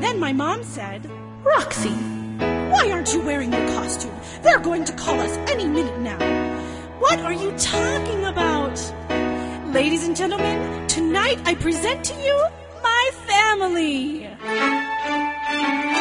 Then my mom said, "Roxy, why aren't you wearing your costume? They're going to call us any minute now." "What are you talking about?" "Ladies and gentlemen, tonight I present to you my family."